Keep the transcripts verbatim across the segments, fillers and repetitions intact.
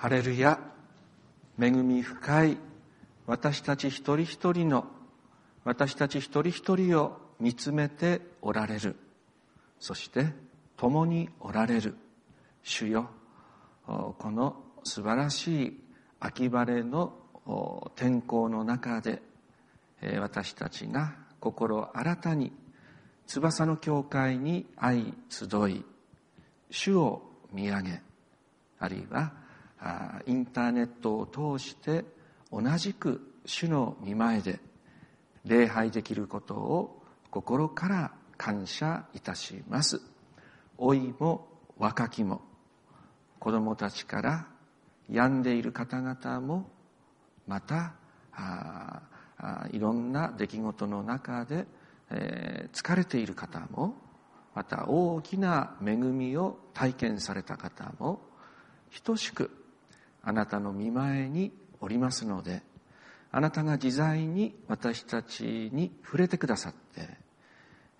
ハレルヤ、恵み深い私たち一人一人の、私たち一人一人を見つめておられる、そして共におられる主よ、この素晴らしい秋晴れの天候の中で、私たちが心新たに翼の教会に相集い、主を見上げ、あるいはインターネットを通して同じく主の御前で礼拝できることを心から感謝いたします。老いも若きも、子供たちから病んでいる方々も、またああいろんな出来事の中で、えー、疲れている方も、また大きな恵みを体験された方も、等しくあなたの御前におりますので、あなたが自在に私たちに触れてくださって、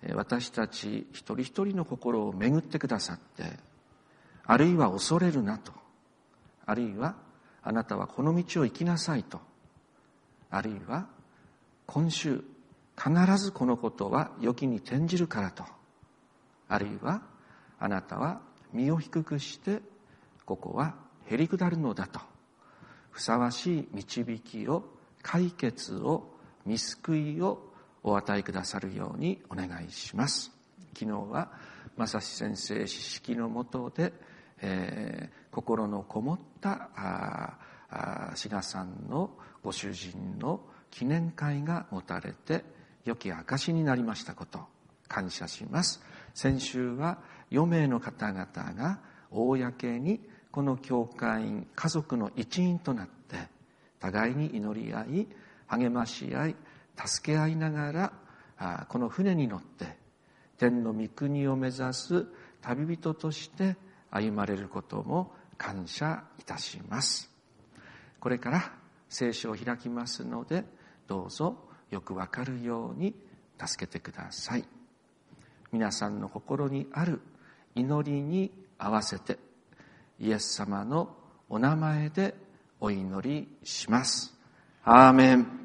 私たち一人一人の心を巡ってくださって、あるいは恐れるなと、あるいはあなたはこの道を行きなさいと、あるいは今週必ずこのことは良きに転じるからと、あるいはあなたは身を低くしてここはへり下るのだと、ふさわしい導きを、解決を、御救いをお与えくださるようにお願いします。昨日は正志先生指揮のもとで、えー、心のこもったああ志賀さんのご主人の記念会が持たれて、良き証になりましたこと、感謝します。先週はよめいの方々が公にこの教会員、家族の一員となって、互いに祈り合い、励まし合い、助け合いながら、この船に乗って天の御国を目指す旅人として歩まれることも感謝いたします。これから聖書を開きますので、どうぞよくわかるように助けてください。皆さんの心にある祈りに合わせて、イエス様のお名前でお祈りします。アーメン。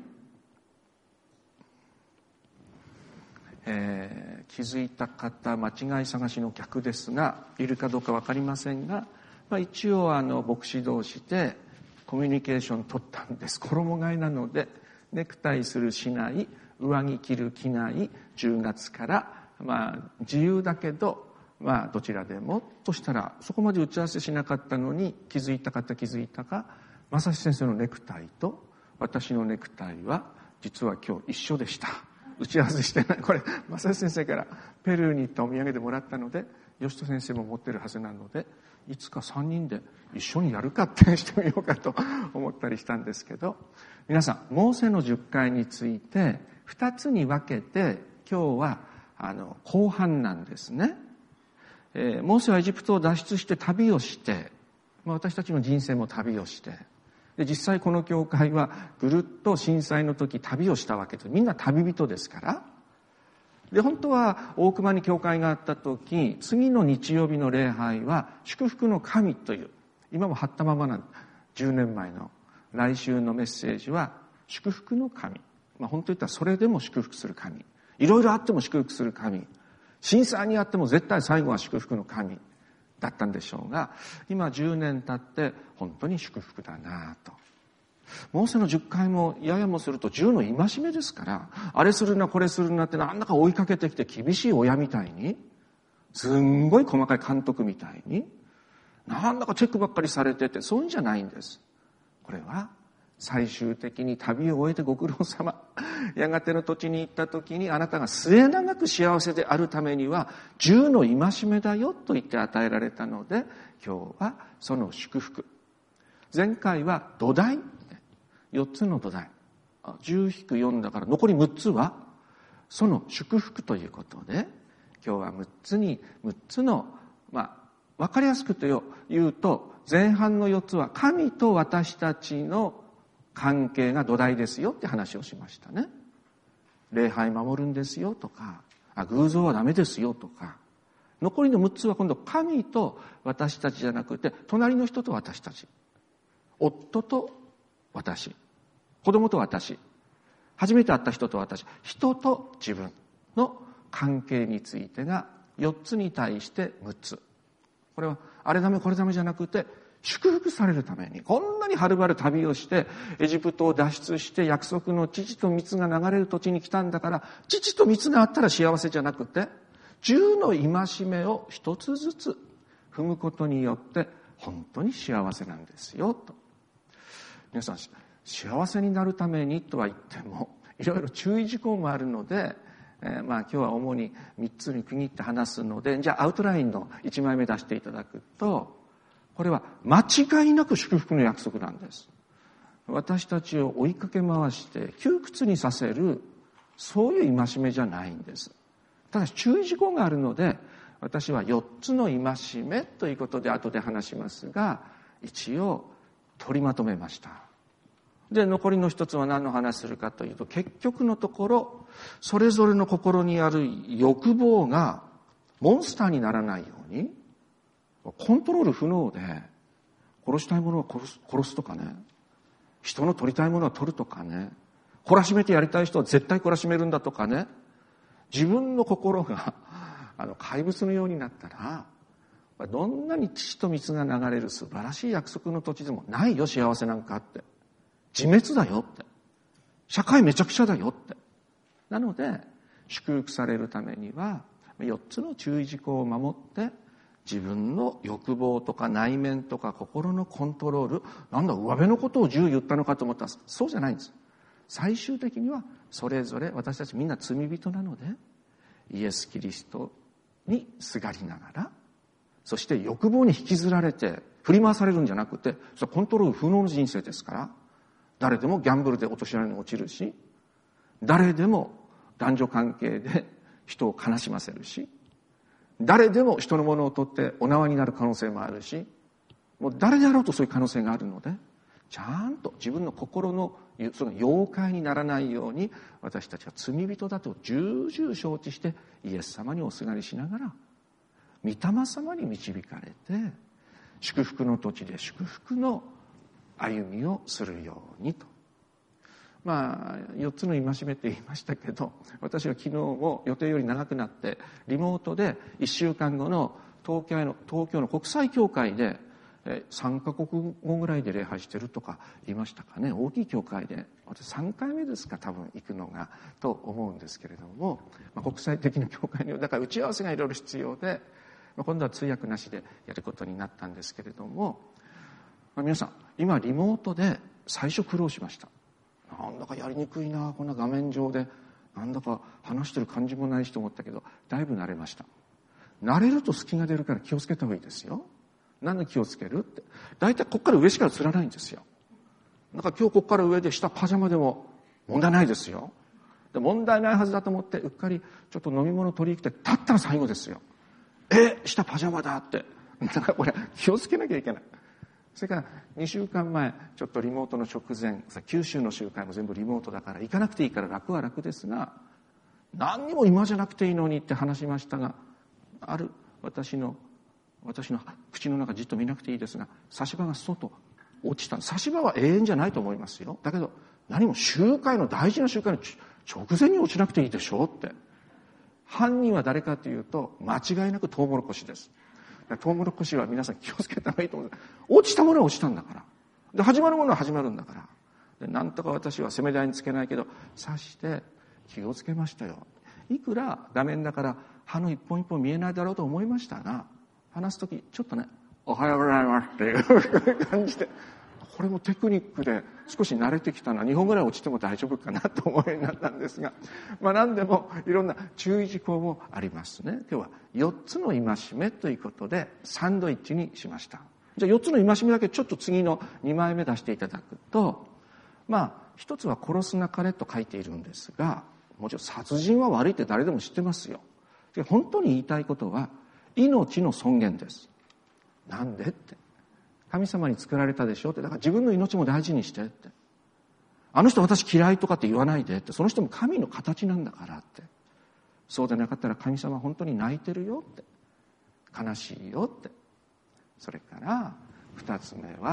えー、気づいた方、間違い探しの客ですが、いるかどうか分かりませんが、まあ、一応あの牧師同士でコミュニケーション取ったんです。衣替えなので、ネクタイするしない、上着着る着ない、じゅうがつから、まあ、自由だけど、まあ、どちらでもとしたら、そこまで打ち合わせしなかったのに、気づいた方気づいたか、正志先生のネクタイと私のネクタイは実は今日一緒でした。打ち合わせしてない。これ正志先生からペルーに行ったお土産でもらったので、吉田先生も持ってるはずなので、いつかさんにんで一緒にやるかってしてみようかと思ったりしたんですけど、皆さん、モーセのじゅっかいについてふたつに分けて、今日はあの後半なんですね。えー、モーセはエジプトを脱出して旅をして、まあ、私たちの人生も旅をして、で実際この教会はぐるっと震災の時旅をしたわけです。みんな旅人ですから。で本当は大熊に教会があった時、次の日曜日の礼拝は祝福の神という、今も貼ったままなんじゅうねんまえの来週のメッセージは祝福の神、まあ、本当言ったらそれでも祝福する神、いろいろあっても祝福する神、震災にあっても絶対最後は祝福の神だったんでしょうが、今じゅうねん経って本当に祝福だなと。モーセのじゅっかいもややもするとじゅうの戒めですから、あれするなこれするなってなんだか追いかけてきて、厳しい親みたいに、すんごい細かい監督みたいに、なんだかチェックばっかりされてて、そういうんじゃないんです。これは最終的に旅を終えてご苦労様、やがての土地に行った時にあなたが末永く幸せであるためにはじゅうの戒めだよと言って与えられたので、今日はその祝福。前回は土台、よっつの土台、じゅう引くよんだから残りむっつはその祝福ということで、今日はむっつにむっつの、まあ分かりやすくと言うと、前半のよっつは神と私たちの関係が土台ですよって話をしましたね。礼拝守るんですよとか、あ偶像はダメですよとか、残りのむっつは今度神と私たちじゃなくて隣の人と私たち、 夫と私、子供と私、初めて会った人と私、人と自分の関係についてがよっつに対してむっつ。これはあれダメこれダメじゃなくて、祝福されるために、こんなにはるばる旅をしてエジプトを脱出して約束の乳と蜜が流れる土地に来たんだから、乳と蜜があったら幸せじゃなくて、十の戒めを一つずつ踏むことによって本当に幸せなんですよと。皆さん、幸せになるためにとは言ってもいろいろ注意事項もあるので、えー、まあ今日は主にみっつに区切って話すので、じゃあアウトラインのいちまいめ出していただくと、これは間違いなく祝福の約束なんです。私たちを追いかけ回して窮屈にさせる、そういう戒めじゃないんです。ただし注意事項があるので、私はよっつの戒めということで後で話しますが、一応取りまとめました。で、残りの一つは何の話するかというと、結局のところ、それぞれの心にある欲望がモンスターにならないように、コントロール不能で、殺したいものは殺す、殺すとかね、人の取りたいものは取るとかね、懲らしめてやりたい人は絶対懲らしめるんだとかね、自分の心があの怪物のようになったら、どんなに乳と蜜が流れる素晴らしい約束の土地でもないよ、幸せなんかって。自滅だよって。社会めちゃくちゃだよって。なので、祝福されるためには、よっつの注意事項を守って、自分の欲望とか内面とか心のコントロール、なんだ、上辺のことをじゅう言ったのかと思ったら、そうじゃないんです。最終的には、それぞれ私たちみんな罪人なので、イエス・キリストにすがりながら、そして欲望に引きずられて振り回されるんじゃなくて、それはコントロール不能の人生ですから、誰でもギャンブルで落とし穴に落ちるし、誰でも男女関係で人を悲しませるし、誰でも人のものを取ってお縄になる可能性もあるし、もう誰であろうとそういう可能性があるので、ちゃんと自分の心のその妖怪にならないように、私たちは罪人だと重々承知してイエス様におすがりしながら、御霊様に導かれて祝福の土地で祝福の歩みをするようにと。まあよっつの戒めって言いましたけど、私は昨日も予定より長くなってリモートでいっしゅうかんごの東京の東京の国際教会でさんカ国語ぐらいで礼拝してるとか言いましたかね。大きい教会で私さんかいめですか、多分行くのがと思うんですけれども、まあ、国際的な教会にはだから打ち合わせがいろいろ必要で、まあ、今度は通訳なしでやることになったんですけれども、まあ、皆さん今リモートで最初苦労しました。なんだかやりにくいな、こんな画面上でなんだか話してる感じもないしと思ったけど、だいぶ慣れました。慣れると隙が出るから気をつけた方がいいですよ。何で気をつけるって、大体こっから上しか映らないんですよ。なんか今日こっから上で下パジャマでも問題ないですよ。で問題ないはずだと思ってうっかりちょっと飲み物取りに来て立ったら最後ですよ。え下パジャマだって、だからこれ気をつけなきゃいけない。それからにしゅうかんまえちょっとリモートの直前、九州の集会も全部リモートだから行かなくていいから楽は楽ですが、何にも今じゃなくていいのにって話しましたが、ある私の私の口の中じっと見なくていいですが、差し歯が外落ちた。差し歯は永遠じゃないと思いますよ。だけど何も集会の大事な集会の直前に落ちなくていいでしょうって。犯人は誰かというと間違いなくトウモロコシです。トウモロコシは皆さん気をつけた方がいいと思うんです。落ちたものは落ちたんだから。で始まるものは始まるんだから。でなんとか私は責め台につけないけど刺して気をつけましたよ。いくら画面だから歯の一本一本見えないだろうと思いましたが、話すときちょっとね、おはようございますっていう感じで、これもテクニックで少し慣れてきたのはにほんぐらい落ちても大丈夫かなと思いになったんですが、まあ何でもいろんな注意事項もありますね。今日はよっつの戒めということでサンドイッチにしました。じゃあよっつの戒めだけちょっと次のにまいめ出していただくと、まあ一つは殺すなかれと書いているんですが、もちろん殺人は悪いって誰でも知ってますよ。で本当に言いたいことは命の尊厳です。なんでって、神様に作られたでしょって、だから自分の命も大事にしてって、あの人私嫌いとかって言わないでって、その人も神の形なんだからって、そうでなかったら神様本当に泣いてるよって、悲しいよって。それから二つ目は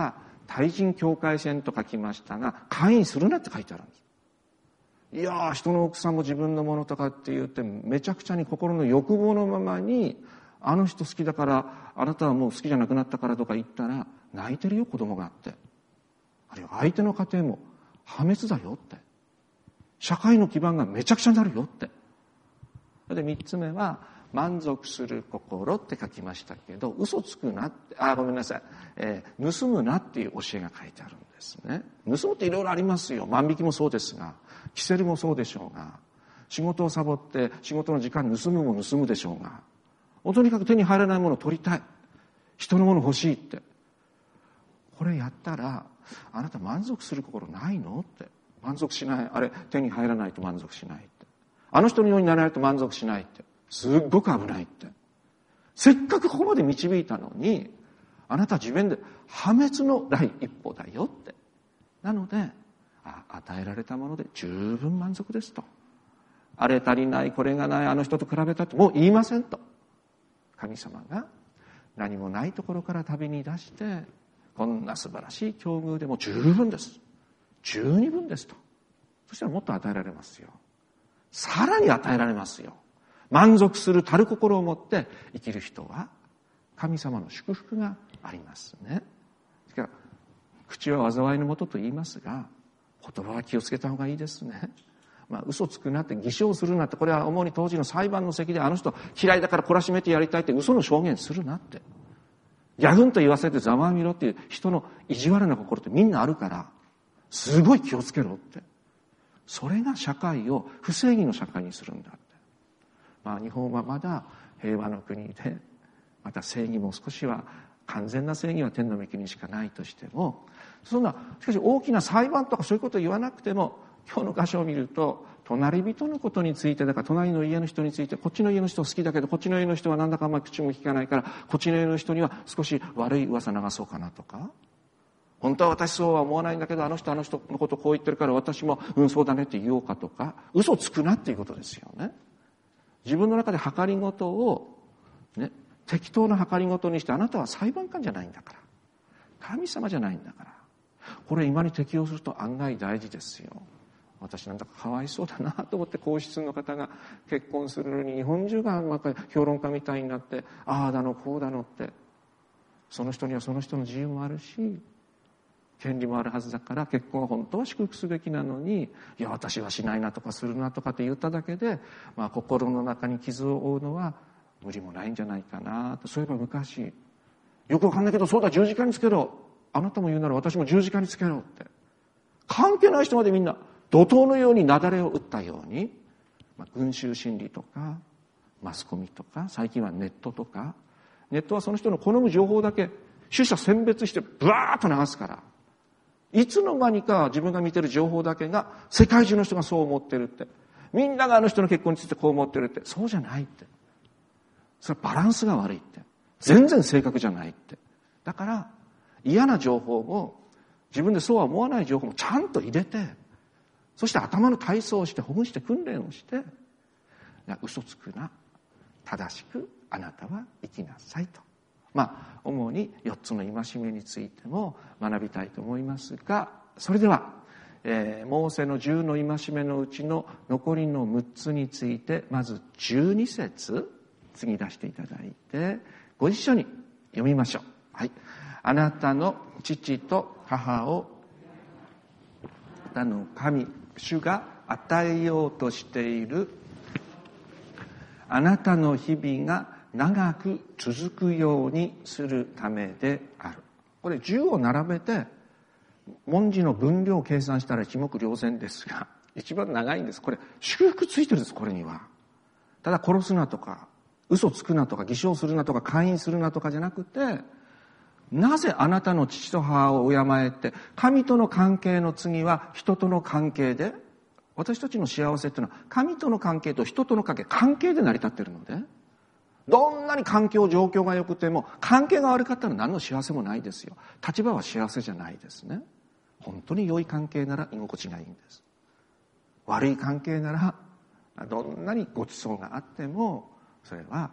対人境界線と書きましたが、姦淫するなって書いてあるんです。いやー、人の奥さんも自分のものとかって言って、めちゃくちゃに心の欲望のままに、あの人好きだから、あなたはもう好きじゃなくなったからとか言ったら、泣いてるよ、子供があって。あるいは相手の家庭も破滅だよって。社会の基盤がめちゃくちゃになるよって。で、三つ目は、満足する心って書きましたけど、嘘つくなって、あ、ごめんなさい、えー、盗むなっていう教えが書いてあるんですね。盗むっていろいろありますよ。万引きもそうですが、キセルもそうでしょうが、仕事をサボって仕事の時間盗むも盗むでしょうが、とにかく手に入らないものを取りたい。人のもの欲しいって。これやったら、あなた満足する心ないのって。満足しない。あれ、手に入らないと満足しないって。あの人のようにならないと満足しないって。すっごく危ないって。せっかくここまで導いたのに、あなた自分で破滅の第一歩だよって。なので、あ、与えられたもので十分満足ですと。あれ足りない、これがない、あの人と比べたってもう言いませんと。神様が何もないところから旅に出して、こんな素晴らしい境遇でも十分です。十二分ですと。そしたらもっと与えられますよ。さらに与えられますよ。満足するたる心を持って生きる人は神様の祝福がありますね。ですから口は災いのもとと言いますが、言葉は気をつけた方がいいですね。まあ、嘘つくなって偽証するなって、これは主に当時の裁判の席で、あの人嫌いだから懲らしめてやりたいって嘘の証言するなって、ギャフンと言わせてざまあみろっていう人の意地悪な心ってみんなあるから、すごい気をつけろって。それが社会を不正義の社会にするんだって。まあ、日本はまだ平和の国で、また正義も少しは、完全な正義は天の御国にしかないとしても、そんなしかし大きな裁判とかそういうことを言わなくても、今日の箇所を見ると、隣人のことについて、だから隣の家の人について、こっちの家の人好きだけど、こっちの家の人はなんだかあんまり口も聞かないから、こっちの家の人には少し悪い噂流そうかなとか、本当は私そうは思わないんだけど、あの人あの人のことこう言ってるから私もうんそうだねって言おうかとか、嘘つくなっていうことですよね。自分の中で計りごとを、ね、適当な計りごとにして、あなたは裁判官じゃないんだから、神様じゃないんだから、これ今に適用すると案外大事ですよ。私なんだかかわいそうだなと思って、皇室の方が結婚するのに日本中がまた評論家みたいになって、ああだのこうだのって、その人にはその人の自由もあるし権利もあるはずだから、結婚は本当は祝福すべきなのに、いや私はしないなとかするなとかって言っただけで、まあ、心の中に傷を負うのは無理もないんじゃないかなと。そういえば昔、よくわかんないけど、そうだ十字架につけろ、あなたも言うなら私も十字架につけろって、関係ない人までみんな怒涛のように雪崩を打ったように、まあ、群衆心理とかマスコミとか、最近はネットとか、ネットはその人の好む情報だけ取捨選別してブワーッと流すから、いつの間にか自分が見てる情報だけが世界中の人がそう思ってるって、みんながあの人の結婚についてこう思ってるって、そうじゃないって、それはバランスが悪いって、全然正確じゃないって。だから嫌な情報も、自分でそうは思わない情報もちゃんと入れて、そして頭の体操をしてほぐして訓練をして、嘘つくな、正しくあなたは生きなさいと。まあ主によっつの戒めについても学びたいと思いますが、それでは、えー、モーセのじゅうの戒めのうちの残りのむっつについて、まずじゅうに節次出していただいてご一緒に読みましょう。はい。あなたの父と母をあなたの神主が与えようとしているあなたの日々が長く続くようにするためである。これじゅうを並べて文字の分量を計算したら一目瞭然ですが、一番長いんです。これ祝福ついてるんです。これにはただ殺すなとか嘘つくなとか偽証するなとか姦淫するなとかじゃなくて、なぜあなたの父と母を敬えって、神との関係の次は人との関係で、私たちの幸せっていうのは神との関係と人との関係、関係で成り立っているので、どんなに環境状況が良くても関係が悪かったら何の幸せもないですよ。立場は幸せじゃないですね。本当に良い関係なら居心地がいいんです。悪い関係ならどんなにごちそうがあってもそれは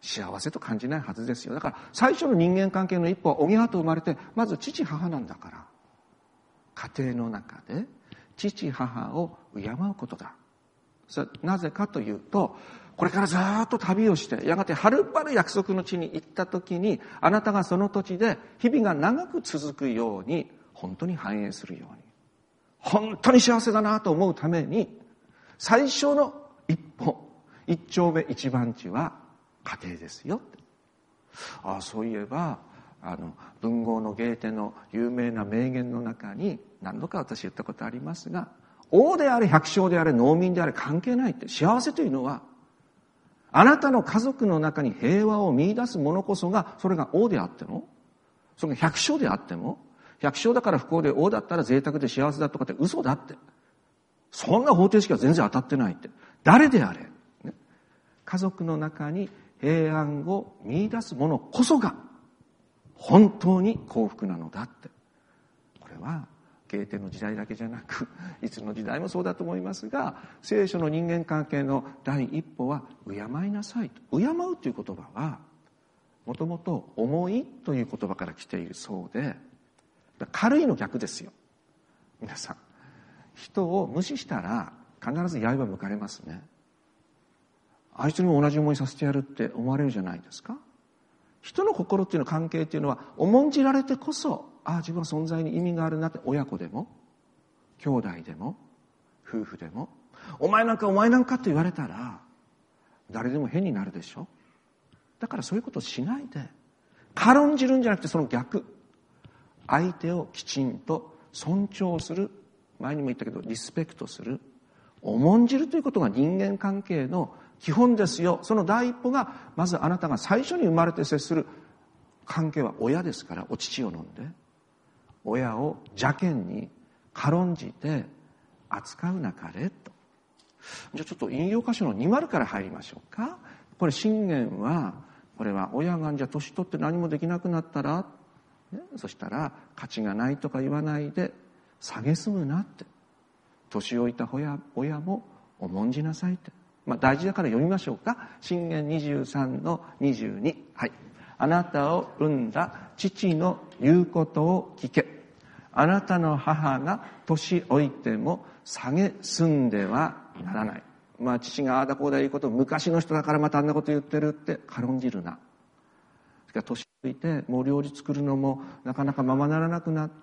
幸せと感じないはずですよ。だから最初の人間関係の一歩はおぎやと生まれて、まず父母なんだから、家庭の中で父母を敬うことだ。それなぜかというと、これからずっと旅をして、やがてはるばる約束の地に行った時に、あなたがその土地で日々が長く続くように、本当に繁栄するように、本当に幸せだなと思うために、最初の一歩、一丁目一番地は家庭ですよ。ああ、そういえば、あの、文豪のゲーテの有名な名言の中に、何度か私言ったことありますが、王であれ百姓であれ農民であれ関係ないって、幸せというのは、あなたの家族の中に平和を見出すものこそが、それが王であっても、それが百姓であっても、百姓だから不幸で王だったら贅沢で幸せだとかって嘘だって。そんな方程式は全然当たってないって。誰であれ、ね、家族の中に平安を見出すものこそが本当に幸福なのだって。これはゲーテの時代だけじゃなく、いつの時代もそうだと思いますが、聖書の人間関係の第一歩は敬いなさいと。敬うという言葉はもともと重いという言葉から来ているそうで、軽いの逆ですよ。皆さん、人を無視したら必ず刃向かれますね。あいつにも同じ思いさせてやるって思われるじゃないですか。人の心っていうの関係っていうのは重んじられてこそ、ああ自分の存在に意味があるなって。親子でも兄弟でも夫婦でも、お前なんかお前なんかって言われたら誰でも変になるでしょ。だからそういうことをしないで、軽んじるんじゃなくてその逆、相手をきちんと尊重する、前にも言ったけどリスペクトする、重んじるということが人間関係の基本ですよ。その第一歩が、まずあなたが最初に生まれて接する関係は親ですから、お乳を飲んで親を邪険に軽んじて扱うなかれと。じゃあちょっと引用箇所のにじゅうから入りましょうか。これ箴言は、これは親がじゃあ年取って何もできなくなったら、ね、そしたら価値がないとか言わないで蔑むなって。年老いた親、親も重んじなさいって。まあ大事だから読みましょうか。箴言にじゅうさんのにじゅうに。はい。あなたを産んだ父の言うことを聞け。あなたの母が年老いても蔑んではならない。まあ父がああだこうだいうことを、昔の人だからまたあんなこと言ってるって軽んじるな。年老いてもう料理作るのもなかなかままならなくなって、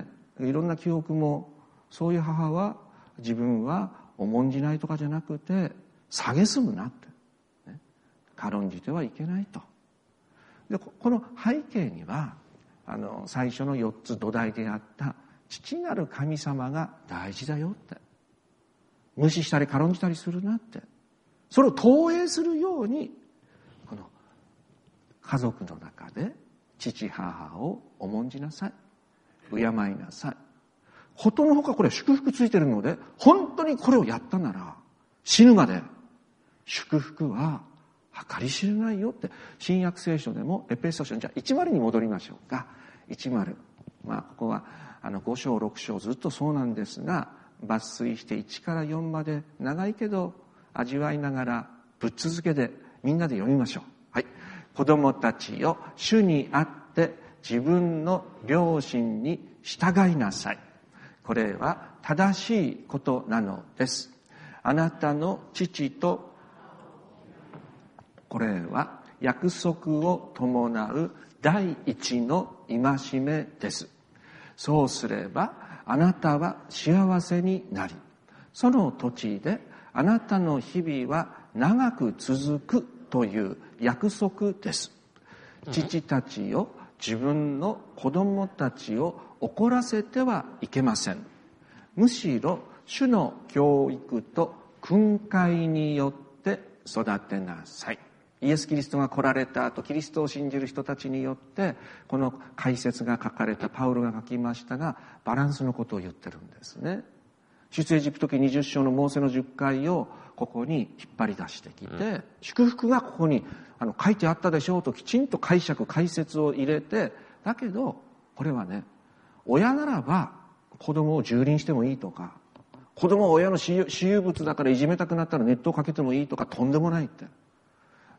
いろんな記憶も、そういう母は自分は重んじないとかじゃなくて蔑むなって、ね、軽んじてはいけないと。でこの背景には、あの最初のよっつ土台であった父なる神様が大事だよって、無視したり軽んじたりするなって、それを投影するように、この家族の中で父母を重んじなさい、敬いなさい。ことのほかこれ祝福ついてるので、本当にこれをやったなら死ぬまで祝福は計り知れないよって。新約聖書でもエペソ書、じゃあじゅうに戻りましょうか。じゅう、まあここはあのご章ろく章ずっとそうなんですが、抜粋していちからよんまで長いけど味わいながらぶっ続けでみんなで読みましょう。はい。子供たちよ、主にあって自分の両親に従いなさい。これは正しいことなのです。あなたの父と、これは約束を伴う第一の戒めです。そうすればあなたは幸せになり、その土地であなたの日々は長く続くという約束です。父たちよ、自分の子供たちを怒らせてはいけません。むしろ主の教育と訓戒によって育てなさい。イエス・キリストが来られた後、キリストを信じる人たちによってこの解説が書かれた、パウロが書きましたが、バランスのことを言ってるんですね。出エジプト記にじゅっ章のモーセのじゅっかいをここに引っ張り出してきて、うん、祝福がここにあの書いてあったでしょうときちんと解釈解説を入れて、だけどこれはね、親ならば子供を蹂躙してもいいとか、子供は親の私有物だからいじめたくなったら熱湯をかけてもいいとか、とんでもないって。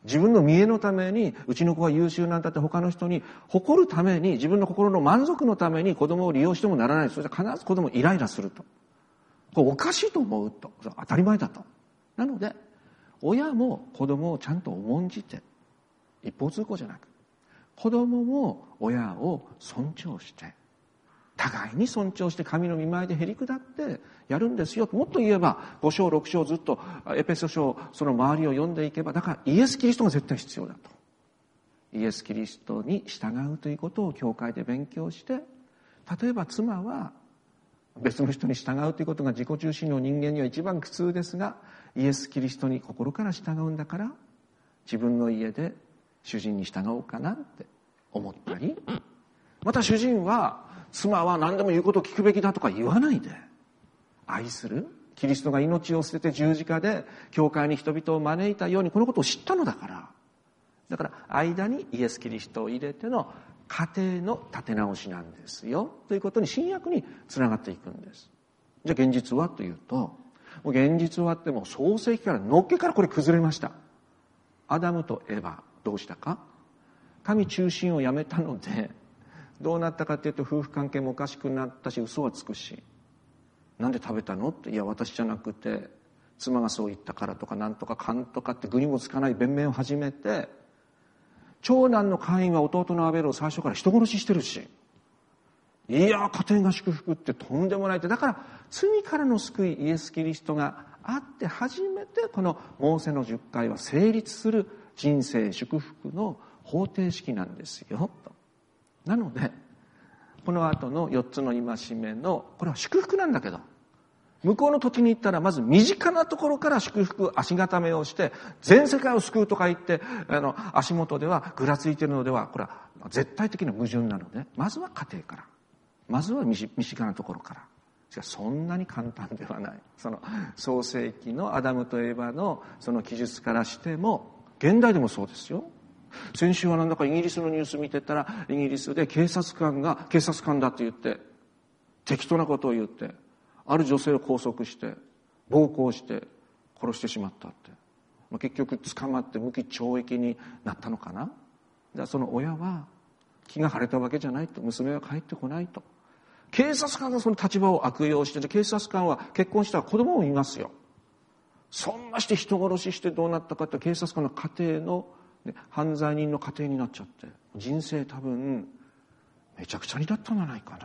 自分の見栄のために、うちの子が優秀なんだって他の人に誇るために、自分の心の満足のために子供を利用してもならない。それじゃ必ず子供イライラすると。これおかしいと思うと。当たり前だと。なので、親も子供をちゃんと重んじて、一方通行じゃなく、子供も親を尊重して、互いに尊重して神の御前でへり下ってやるんですよ。もっと言えばご章ろく章ずっとエペソ書その周りを読んでいけば、だからイエス・キリストが絶対必要だと。イエス・キリストに従うということを教会で勉強して、例えば妻は別の人に従うということが自己中心の人間には一番苦痛ですが、イエス・キリストに心から従うんだから、自分の家で主人に従おうかなって思ったり、また主人は妻は何でも言うことを聞くべきだとか言わないで、愛するキリストが命を捨てて十字架で教会に人々を招いたようにこのことを知ったのだから、だから間にイエス・キリストを入れての家庭の立て直しなんですよということに新約につながっていくんです。じゃあ現実はというと、もう現実はってもう創世記からのっけからこれ崩れました。アダムとエバどうしたか、神中心をやめたのでどうなったかというと、夫婦関係もおかしくなったし、嘘はつくし、なんで食べたのって、いや私じゃなくて妻がそう言ったからとか、なんとかかんとかって具にもつかない弁明を始めて、長男のカインは弟のアベルを最初から人殺ししてるし、いや家庭が祝福ってとんでもないって。だから罪からの救いイエス・キリストがあって初めてこのモーセの十戒は成立する人生祝福の方程式なんですよと。なのでこの後のよっつの戒めのこれは祝福なんだけど、向こうの土地に行ったらまず身近なところから祝福足固めをして全世界を救うとか言って、あの足元ではぐらついているのではこれは絶対的な矛盾なので、まずは家庭から、まずは身近なところから。しかしそんなに簡単ではない。その創世記のアダムとエバのその記述からしても現代でもそうですよ。先週はなんだかイギリスのニュース見てたら、イギリスで警察官が警察官だって言って適当なことを言ってある女性を拘束して暴行して殺してしまったって、まあ、結局捕まって無期懲役になったのかな。じゃあその親は気が晴れたわけじゃないと、娘は帰ってこないと。警察官がその立場を悪用して、警察官は結婚したら子供もいますよ。そんなして人殺ししてどうなったかって、警察官の家庭の犯罪人の家庭になっちゃって、人生多分めちゃくちゃにだったんじゃないかなって。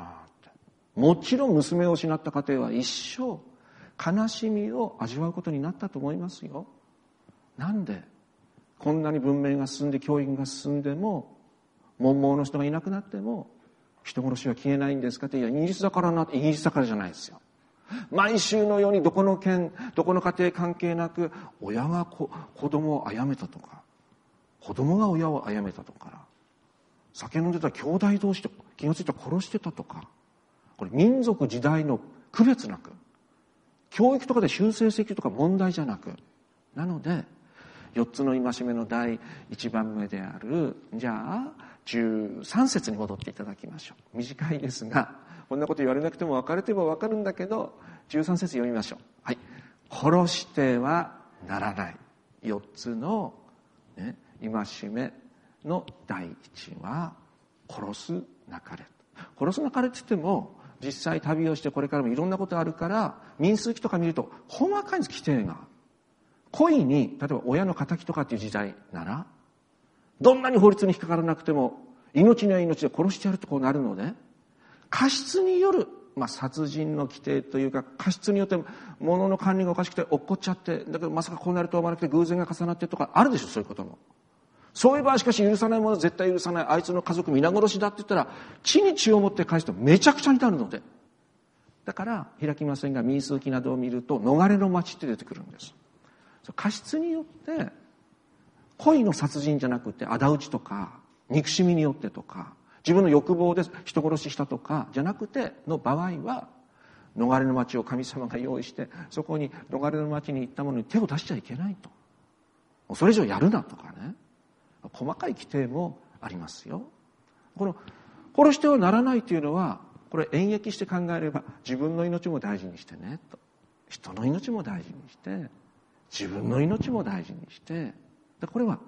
もちろん娘を失った家庭は一生悲しみを味わうことになったと思いますよ。なんでこんなに文明が進んで教育が進んでも文盲の人がいなくなっても人殺しは消えないんですかって、いやイギリスだからなって、イギリスだからじゃないですよ。毎週のようにどこの県どこの家庭関係なく親が子供を殺めたとか、子供が親を殺めたとか、酒飲んでた兄弟同士で気がついたら殺してたとか、これ民族時代の区別なく、教育とかで修正責任とか問題じゃなく、なのでよっつの戒めの第一番目である、じゃあじゅうさん節に戻っていただきましょう。短いですが、こんなこと言われなくても分かれても分かるんだけど、じゅうさん節読みましょう。はい。殺してはならない。よっつの、ね、戒めの第一は殺すなかれ。殺すなかれって言っても実際旅をしてこれからもいろんなことあるから、民数記とか見ると細かいんです、規定が。故意に例えば親の敵とかっていう時代なら、どんなに法律に引っかからなくても命には命で殺してやるとこうなるので、過失による、まあ、殺人の規定というか、過失によって物の管理がおかしくて落っこっちゃって、だけどまさかこうなるとは思わなくて偶然が重なってとかあるでしょ、そういうことも。そういう場合しかし許さないものは絶対許さない、あいつの家族皆殺しだって言ったら地に血を持って返すとめちゃくちゃになるので、だから開きませんが民数記などを見ると逃れの町って出てくるんです。過失によって故意の殺人じゃなくて仇討ちとか憎しみによってとか自分の欲望で人殺ししたとかじゃなくての場合は、逃れの町を神様が用意してそこに逃れの町に行ったものに手を出しちゃいけないと、それ以上やるなとかね、細かい規定もありますよ。この殺してはならないというのは、これ演繹して考えれば自分の命も大事にしてねと、人の命も大事にして自分の命も大事にして、これは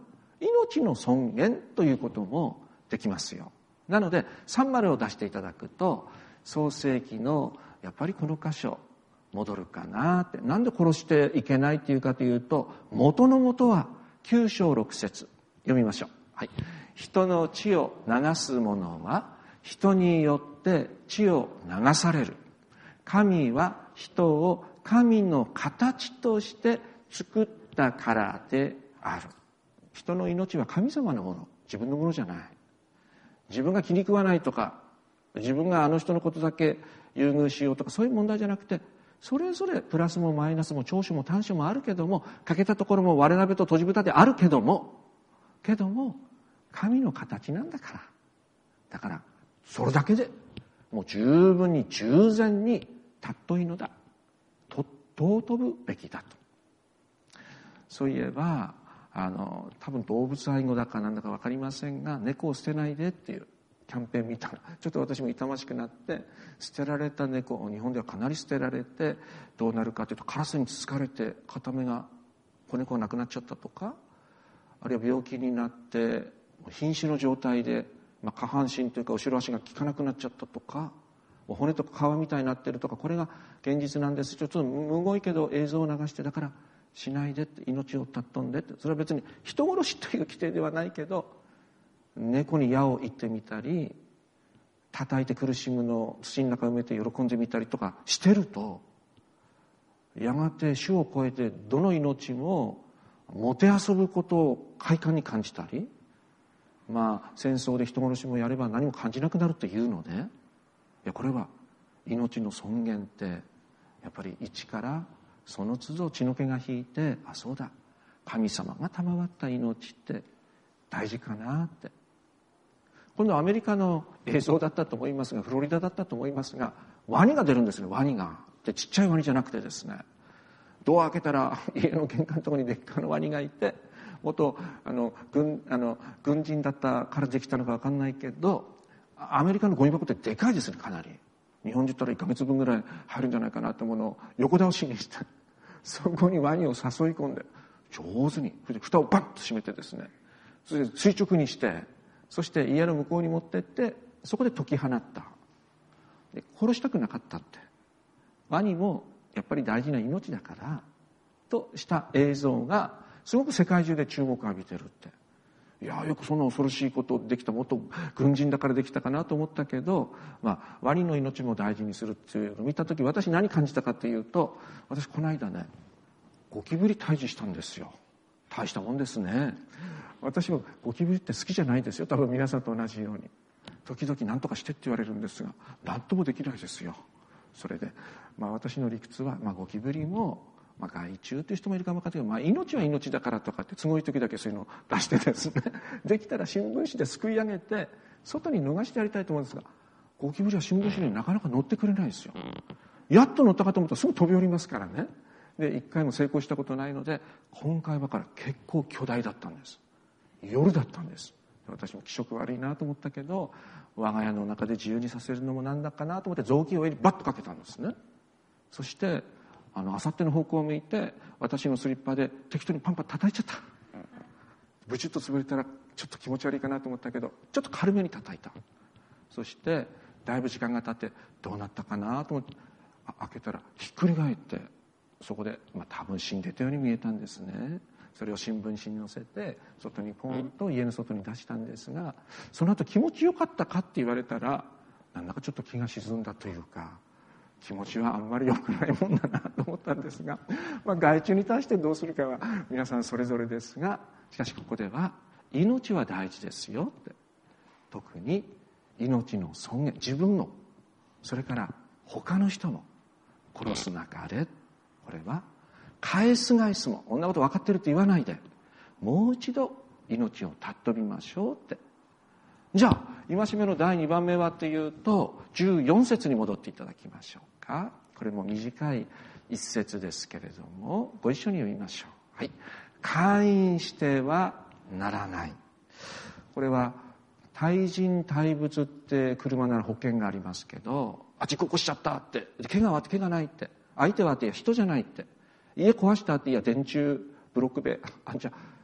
命の尊厳ということもできますよ。なのでさんまるを出していただくと、創世記のやっぱりこの箇所戻るかなって。なんで殺していけないっていうかというと、元の元はきゅう章ろく節読みましょう。はい。人の血を流す者は人によって血を流される。神は人を神の形として作ったからである。人の命は神様のもの、自分のものじゃない。自分が気に食わないとか、自分があの人のことだけ優遇しようとか、そういう問題じゃなくて、それぞれプラスもマイナスも長所も短所もあるけども、欠けたところも割れ鍋と閉じ蓋であるけども、けども神の形なんだから、だからそれだけでもう十分に従前に尊いのだ、と尊ぶべきだと。そういえばあの多分動物愛護だかなんだか分かりませんが、猫を捨てないでっていうキャンペーン見たらちょっと私も痛ましくなって、捨てられた猫を日本ではかなり捨てられて、どうなるかというとカラスにつつかれて片目が子猫が亡くなっちゃったとか、あるいは病気になって瀕死の状態で、まあ、下半身というか後ろ足が効かなくなっちゃったとか、骨とか皮みたいになってるとか、これが現実なんです。ちょっとむごいけど映像を流して、だからしないでって、命を尊んでって。それは別に人殺しという規定ではないけど、猫に矢を射ってみたり、叩いて苦しむのを土の中埋めて喜んでみたりとかしてると、やがて種を超えてどの命ももてあそぶことを快感に感じたり、まあ戦争で人殺しもやれば何も感じなくなるっていうので、いやこれは命の尊厳ってやっぱり一からその都度血の気が引いて、あ、そうだ、神様が賜った命って大事かなって。今度はアメリカの映像だったと思いますが、フロリダだったと思いますが、ワニが出るんですね。ワニがで、ちっちゃいワニじゃなくてですね、ドア開けたら家の玄関のところにでっかなワニがいて、元あの 軍, あの軍人だったからできたのか分かんないけど、アメリカのゴミ箱ってでかいですね。かなり日本で言ったらいっかげつぶんぐらい入るんじゃないかなと思うのを横倒しにして、そこにワニを誘い込んで上手に蓋をバッと閉めてですね、それで垂直にして、そして家の向こうに持ってって、そこで解き放った。で殺したくなかったって、ワニもやっぱり大事な命だからとした映像がすごく世界中で注目を浴びてるって。いやよくそんな恐ろしいことできた、もっと軍人だからできたかなと思ったけど、まあ、ワニの命も大事にするっていうのを見たとき、私何感じたかというと、私この間ねゴキブリ退治したんですよ。大したもんですね。私もゴキブリって好きじゃないですよ、多分皆さんと同じように。時々何とかしてって言われるんですが、何ともできないですよ。それで、まあ、私の理屈は、まあ、ゴキブリも、まあ、害虫という人もいるかもかというと、まあ、命は命だからとかって都合いい時だけそういうのを出してですね、できたら新聞紙ですくい上げて外に脱がしてやりたいと思うんですが、ゴキブリは新聞紙になかなか乗ってくれないですよ。やっと乗ったかと思ったらすぐ飛び降りますからね。で一回も成功したことないので、今回はから結構巨大だったんです。夜だったんです。私も気色悪いなと思ったけど、我が家の中で自由にさせるのもなんだかなと思って雑巾を上にバッとかけたんですね。そしてあの明後日の方向を向いて、私のスリッパで適当にパンパン叩いちゃった。ブチッと潰れたらちょっと気持ち悪いかなと思ったけど、ちょっと軽めに叩いた。そしてだいぶ時間が経ってどうなったかなと思って開けたらひっくり返って、そこで、まあ、多分死んでたように見えたんですね。それを新聞紙に載せて外にポンと家の外に出したんですが、その後気持ちよかったかって言われたら、なんだかちょっと気が沈んだというか、気持ちはあんまり良くないもんだなと思ったんですが、まあ、害虫に対してどうするかは皆さんそれぞれですが、しかしここでは命は大事ですよって。特に命の尊厳、自分の、それから他の人も殺すなかれ、これは返す返すも、こんなこと分かってるって言わないで、もう一度命を尊びましょうって。じゃあ戒めのだいにばんめはっていうと、じゅうよん節に戻っていただきましょうか。これも短い一節ですけれども、ご一緒に読みましょう。はい。姦淫してはならない。これは対人対物って車なら保険がありますけど、あ、事故起こしちゃったって、怪我はって怪我ないって、相手はっていや人じゃないって、家壊したっていや電柱ブロック塀、あ、じゃ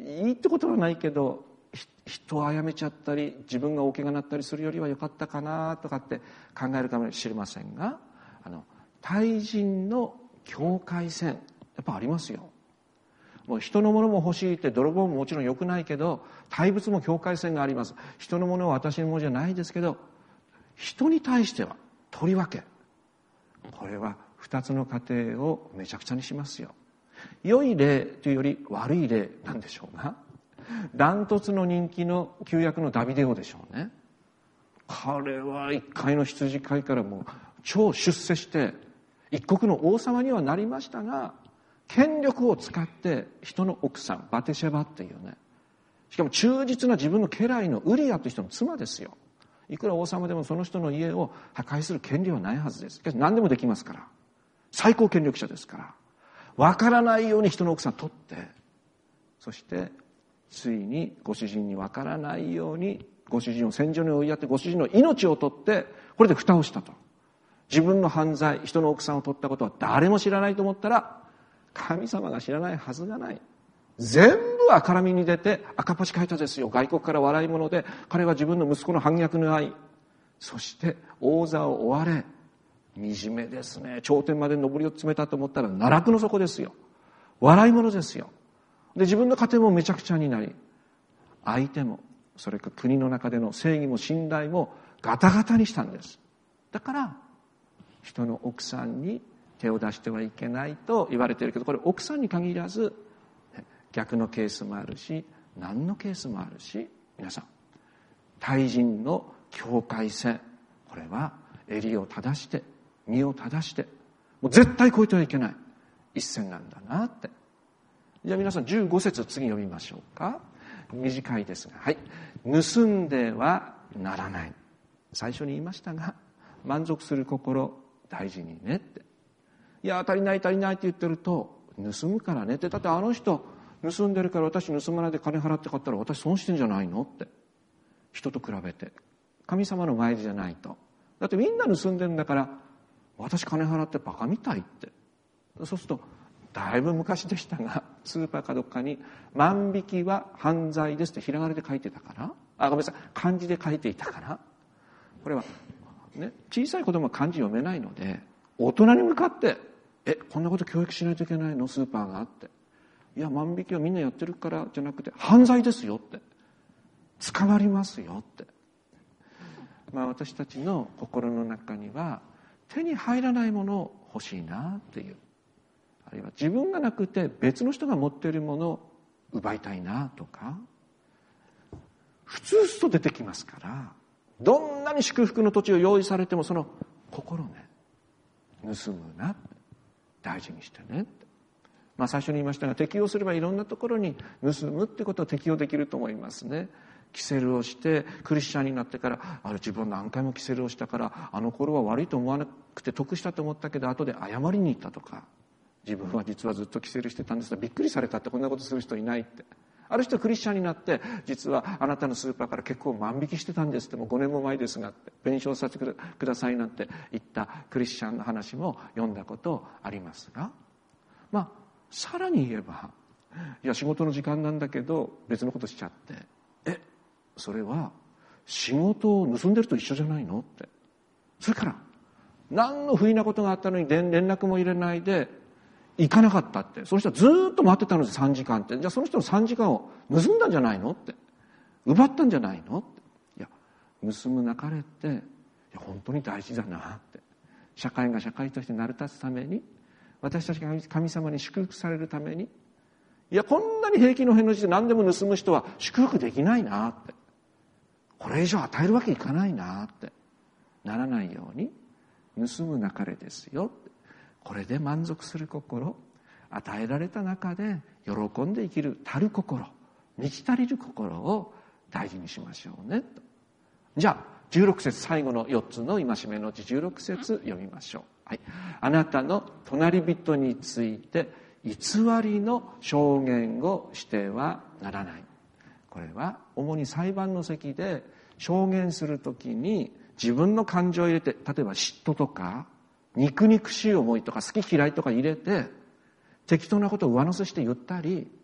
いいってことはないけど、人を殺めちゃったり自分が大怪我になったりするよりは良かったかなとかって考えるかもしれませんが、あの対人の境界線やっぱありますよ。もう人のものも欲しいって泥棒ももちろん良くないけど、対物も境界線があります。人のものは私のものじゃないですけど、人に対してはとりわけこれは二つの過程をめちゃくちゃにしますよ。良い例というより悪い例なんでしょうが、ダントツの人気の旧約のダビデ王でしょうね。彼は一回の羊飼いからもう超出世して一国の王様にはなりましたが、権力を使って人の奥さんバテシェバっていうね、しかも忠実な自分の家来のウリアという人の妻ですよ。いくら王様でもその人の家を破壊する権利はないはずです。しかし何でもできますから、最高権力者ですから、わからないように人の奥さん取って、そしてついにご主人にわからないようにご主人を戦場に追いやってご主人の命を取って、これで蓋をしたと。自分の犯罪、人の奥さんを取ったことは誰も知らないと思ったら、神様が知らないはずがない。全部明るみに出て赤パチ書いたですよ。外国から笑い物で、彼は自分の息子の反逆の愛、そして王座を追われ、惨めですね。頂点まで上りを詰めたと思ったら奈落の底ですよ。笑い物ですよ。で、自分の家庭もめちゃくちゃになり、相手もそれから国の中での正義も信頼もガタガタにしたんです。だから人の奥さんに手を出してはいけないと言われているけど、これ奥さんに限らず逆のケースもあるし、何のケースもあるし、皆さん対人の境界線、これは襟を正して身を正して、もう絶対越えてはいけない一線なんだなって。じゃあ皆さんじゅうご節次読みましょうか。短いですが、はい。盗んではならない。最初に言いましたが、満足する心大事にねって。いや足りない足りないって言ってると盗むからねって。だってあの人盗んでるから私盗まないで金払って買ったら私損してんじゃないのって。人と比べて神様の前じゃないと。だってみんな盗んでるんだから私金払ってバカみたいって。そうするとだいぶ昔でしたが、スーパーかどっかに万引きは犯罪ですってひらがなで書いてたから、あ、ごめんなさい、漢字で書いていたから、これはね、小さい子供は漢字読めないので、大人に向かってえこんなこと教育しないといけないのスーパーがあって、いや万引きはみんなやってるからじゃなくて犯罪ですよって、捕まりますよって。まあ私たちの心の中には手に入らないものを欲しいなっていう、あるいは自分がなくて別の人が持っているものを奪いたいなとか、ふつふつと出てきますから、どんなに祝福の土地を用意されてもその心ね、盗むな、大事にしてねって。まあ最初に言いましたが、適用すればいろんなところに盗むってことは適用できると思いますね。キセルをしてクリスチャンになってから、あれ自分何回もキセルをしたからあの頃は悪いと思わなくて得したと思ったけど後で謝りに行ったとか、自分は実はずっとキセルしてたんですがびっくりされたって、こんなことする人いないって。ある人はクリスチャンになって実はあなたのスーパーから結構万引きしてたんですって、もうごねんも前ですがって弁償させてくださいなんて言ったクリスチャンの話も読んだことありますが、まあさらに言えば、いや仕事の時間なんだけど別のことしちゃって、えそれは仕事を盗んでると一緒じゃないのって。それから何の不意なことがあったのに連絡も入れないで行かなかったって。その人はずっと待ってたのでさんじかんって。じゃあその人のさんじかんを盗んだんじゃないのって。奪ったんじゃないのって。いや、盗むなかれっていや本当に大事だなって。社会が社会として成り立つために、私たちが神様に祝福されるために、いやこんなに平気のへの字で何でも盗む人は祝福できないなって。これ以上与えるわけいかないなってならないように、盗むなかれですよ。これで満足する心、与えられた中で喜んで生きるたる心、満ち足りる心を大事にしましょうねと。じゃあじゅうろく節、最後のよっつの戒めのうちじゅうろく節読みましょう。はい、あなたの隣人について偽りの証言をしてはならない。これは主に裁判の席で証言するときに自分の感情を入れて、例えば嫉妬とか憎々しい思いとか好き嫌いとか入れて適当なことを上乗せして言ったり、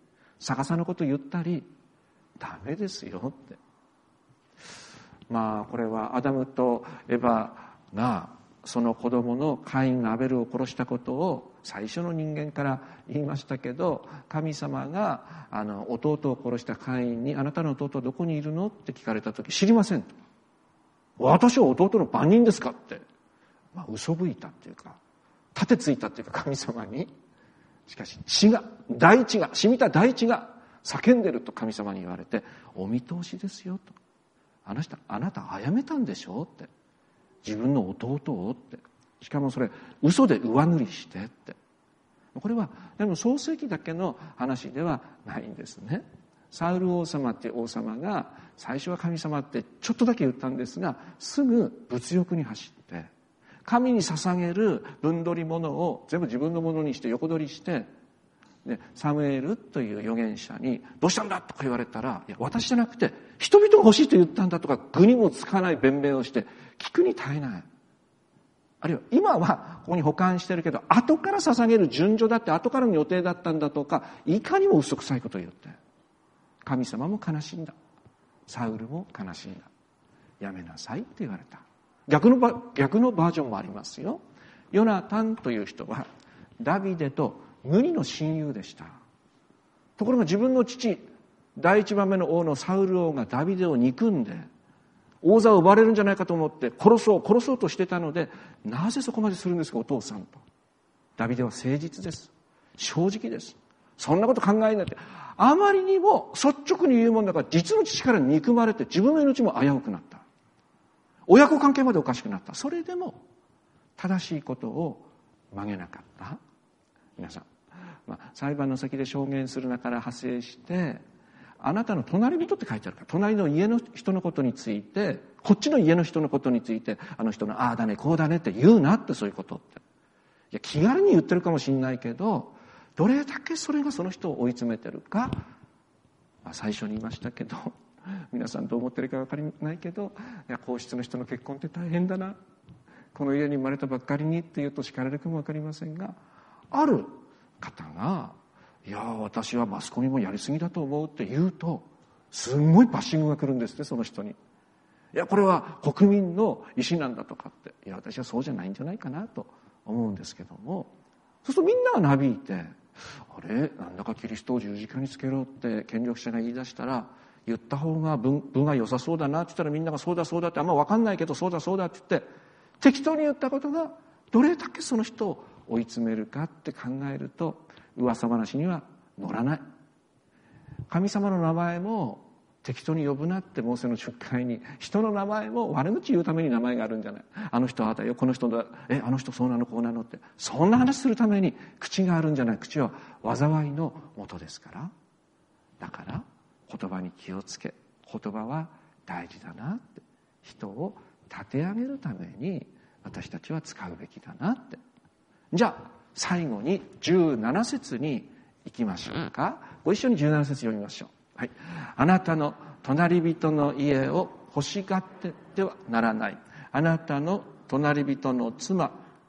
逆さのこと言ったりダメですよって。まあこれはアダムとエバがその子供のカインがアベルを殺したことを最初の人間から言いましたけど、神様があの弟を殺したカインに、あなたの弟はどこにいるのって聞かれた時、知りませんと。私は弟の番人ですかって、まあ、嘘吹いたっていうか盾ついたっていうか神様に。しかし血が大地が染みた大地が叫んでると神様に言われて、お見通しですよと。あなたあなた殺めたんでしょうって、自分の弟をって、しかもそれ嘘で上塗りしてって。これはでも創世記だけの話ではないんですね。サウル王様っていう王様が最初は神様ってちょっとだけ言ったんですが、すぐ物欲に走って神に捧げる分取り物を全部自分のものにして横取りして、でサムエルという預言者にどうしたんだとか言われたら、いや私じゃなくて人々が欲しいと言ったんだとか、具にもつかない弁明をして聞くに耐えない。あるいは今はここに保管してるけど後から捧げる順序だって後からの予定だったんだとか、いかにも嘘くさいことを言って、神様も悲しんだ、サウルも悲しんだ。やめなさいって言われた。逆のバ、逆のバージョンもありますよ。ヨナタンという人はダビデと無二の親友でした。ところが自分の父、第一番目の王のサウル王がダビデを憎んで王座を奪われるんじゃないかと思って殺そう殺そうとしてたので、なぜそこまでするんですかお父さんと。ダビデは誠実です、正直です、そんなこと考えないって。あまりにも率直に言うもんだから、実の父から憎まれて自分の命も危うくなった、親子関係までおかしくなった。それでも正しいことを曲げなかった。皆さん、まあ、裁判の先で証言する中から派生して、あなたの隣人って書いてあるから、隣の家の人のことについて、こっちの家の人のことについて、あの人のああだねこうだねって言うなって。そういうことって、いや気軽に言ってるかもしれないけど、どれだけそれがその人を追い詰めてるか、まあ、最初に言いましたけど、皆さんどう思ってるか分からないけど、いや皇室の人の結婚って大変だな、この家に生まれたばっかりにって言うと叱られるかも分かりませんが、ある方がいや私はマスコミもやりすぎだと思うって言うと、すんごいバッシングが来るんですって、その人に。いやこれは国民の意思なんだとかって。いや私はそうじゃないんじゃないかなと思うんですけども、そうするとみんながなびいて、あれなんだかキリストを十字架につけろって権力者が言い出したら、言った方が 文, 文が良さそうだなって言ったら、みんながそうだそうだってあんま分かんないけどそうだそうだって言って適当に言ったことがどれだけその人を追い詰めるかって考えると、噂話には乗らない。神様の名前も適当に呼ぶなってモーセの十戒に、人の名前も悪口言うために名前があるんじゃない。あの人ああだよ、この人だ、えあの人そうなのこうなのって、そんな話するために口があるんじゃない。口は災いの元ですから。だから言葉に気をつけ、言葉は大事だなって、人を立て上げるために私たちは使うべきだなって。じゃあ最後にじゅうなな節に行きましょうか。ご一緒にじゅうなな節読みましょう。はい。あなたの隣人の家を欲しがってではならない。あなたの隣人の妻、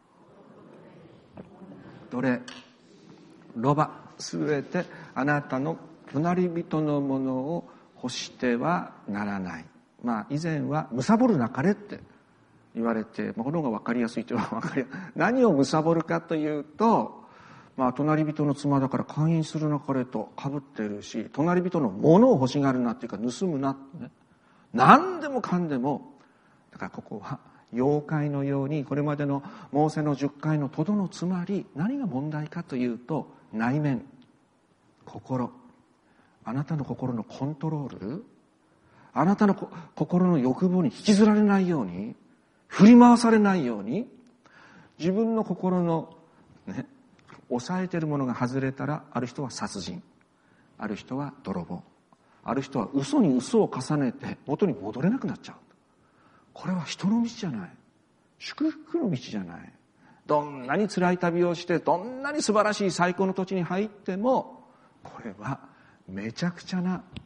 奴隷、ロバ、すべてあなたの隣人のものを欲してはならない。まあ以前は貪るなかれって言われて、この方が分かりやすいというのは分かりやすい。何を貪るかというと、まあ隣人の妻だから姦淫するなかれと被っているし、隣人の物を欲しがるなっていうか盗むなってね。何でもかんでも、だからここは妖怪のように、これまでのモーセの十戒のとどのつまり、何が問題かというと、内面、心、あなたの心のコントロール、あなたの心の欲望に引きずられないように、振り回されないように、自分の心のね、抑えているものが外れたら、ある人は殺人、ある人は泥棒、ある人は嘘に嘘を重ねて元に戻れなくなっちゃう。これは人の道じゃない、祝福の道じゃない。どんなに辛い旅をして、どんなに素晴らしい最高の土地に入っても、これはめちゃくちゃな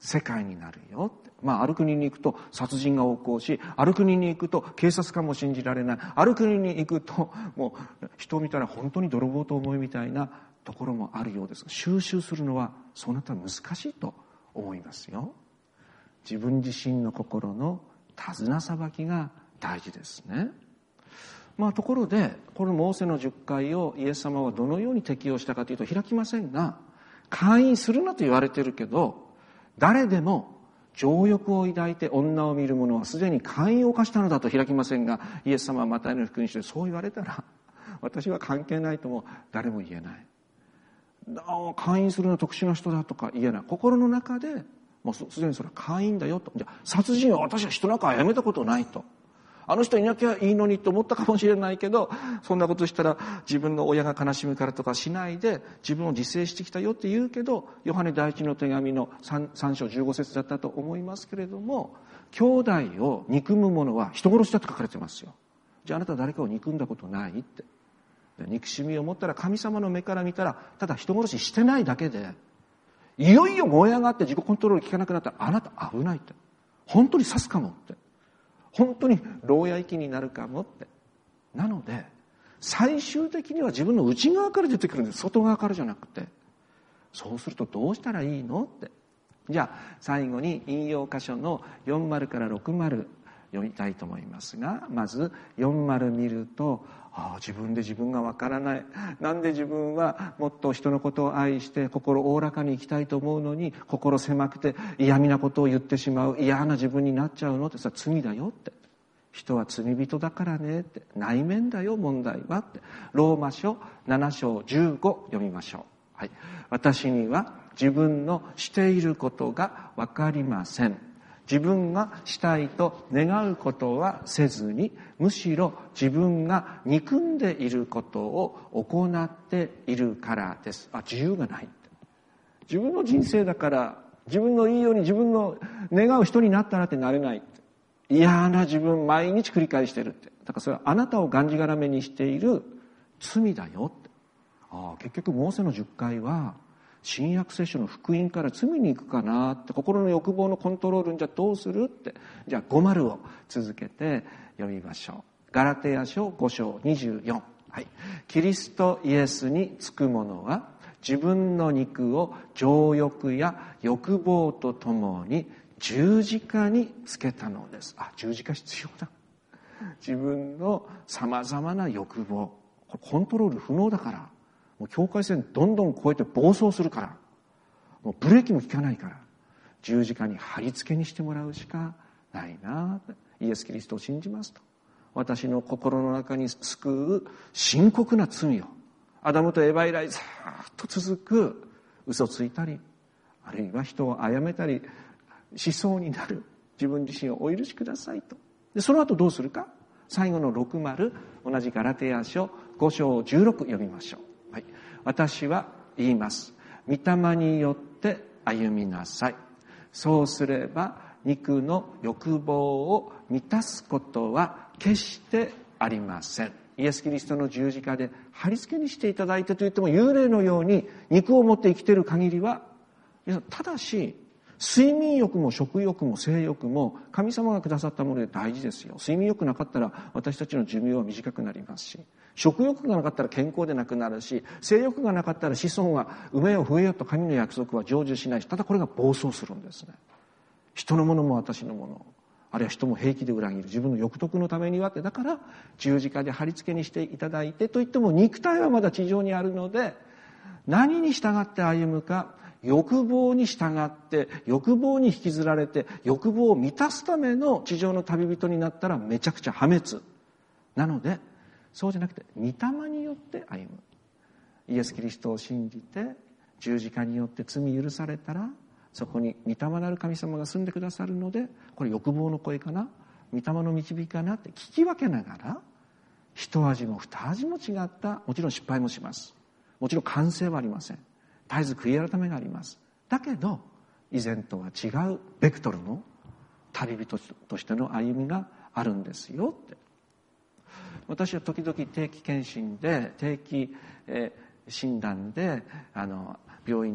世界になるよって。まあ、ある国に行くと殺人が横行し、ある国に行くと警察官も信じられない、ある国に行くともう人を見たら本当に泥棒と思いみたいなところもあるようです。収集するのはそうなったら難しいと思いますよ。自分自身の心の手綱さばきが大事ですね。まあ、ところでこのモーセの十戒をイエス様はどのように適用したかというと開きませんが、姦淫するなと言われているけど、誰でも情欲を抱いて女を見る者はすでに姦淫を犯したのだと開きませんが、イエス様はマタイの福音書でそう言われたら私は関係ないとも誰も言えない。姦淫するのは特殊な人だとか言えない。心の中でもうすでにそれは姦淫だよと。じゃあ殺人は私は人なんかやめたことないと。あの人いなきゃいいのにと思ったかもしれないけど、そんなことしたら自分の親が悲しむからとかしないで自分を自制してきたよって言うけど、ヨハネ第一の手紙の 3, 3章じゅうご節だったと思いますけれども、兄弟を憎む者は人殺しだと書かれてますよ。じゃああなたは誰かを憎んだことないって。憎しみを持ったら神様の目から見たらただ人殺ししてないだけで、いよいよ燃え上がって自己コントロール効かなくなったらあなた危ないって。本当に刺すかもって。本当に牢屋行きになるかもって。なので最終的には自分の内側から出てくるんです。外側からじゃなくて。そうするとどうしたらいいのって。じゃあ最後に引用箇所のよんじゅうからろくじゅう読みたいと思いますが、まずよんじゅう見ると、ああ自分で自分がわからない、なんで自分はもっと人のことを愛して心おおらかに生きたいと思うのに心狭くて嫌味なことを言ってしまう嫌な自分になっちゃうのって、それは罪だよって。人は罪人だからねって。内面だよ問題はって。ローマ書なな章じゅうご読みましょう。はい。私には自分のしていることがわかりません。自分がしたいと願うことはせずに、むしろ自分が憎んでいることを行っているからです。あ、自由がない。自分の人生だから自分のいいように自分の願う人になったらってなれない。嫌な自分毎日繰り返してるって。だからそれはあなたをがんじがらめにしている罪だよって。ああ、結局モーセの十戒は新約聖書の福音から罪に行くかなって。心の欲望のコントロールにじゃあどうするって。じゃあごじゅうを続けて読みましょう。ガラテヤ書ご章にじゅうよん。はい。キリストイエスにつく者は自分の肉を情欲や欲望とともに十字架につけたのです。あ、十字架必要だ。自分の様々な欲望、これコントロール不能だから、もう境界線どんどん越えて暴走するから、もうブレーキも効かないから、十字架に貼り付けにしてもらうしかないな。イエス・キリストを信じますと、私の心の中に救う深刻な罪を、アダムとエバ以来ずっと続く嘘ついたり、あるいは人を殺めたりしそうになる自分自身をお許しくださいと。でその後どうするか。最後のろくじゅう、同じガラテヤ書ご章じゅうろく読みましょう。はい、私は言います。御霊によって歩みなさい。そうすれば肉の欲望を満たすことは決してありません。イエス・キリストの十字架で貼り付けにしていただいてと言っても幽霊のように肉を持って生きている限りは、ただし睡眠欲も食欲も性欲も神様がくださったもので大事ですよ。睡眠欲なかったら私たちの寿命は短くなりますし、食欲がなかったら健康でなくなるし、性欲がなかったら子孫は産めよ増えよと神の約束は成就しないし、ただこれが暴走するんですね。人のものも私のもの、あるいは人も平気で裏切る、自分の欲得のためにはって、だから十字架で貼り付けにしていただいてといっても肉体はまだ地上にあるので、何に従って歩むか、欲望に従って欲望に引きずられて欲望を満たすための地上の旅人になったらめちゃくちゃ破滅なので、そうじゃなくて御霊によって歩む。イエス・キリストを信じて十字架によって罪許されたら、そこに御霊なる神様が住んでくださるので、これ欲望の声かな、御霊の導きかなって聞き分けながら、一味も二味も違った、もちろん失敗もします。もちろん完成はありません。絶えず悔い改めがあります。だけど以前とは違うベクトルの旅人としての歩みがあるんですよって。私は時々定期検診で定期、えー、診断であの病院に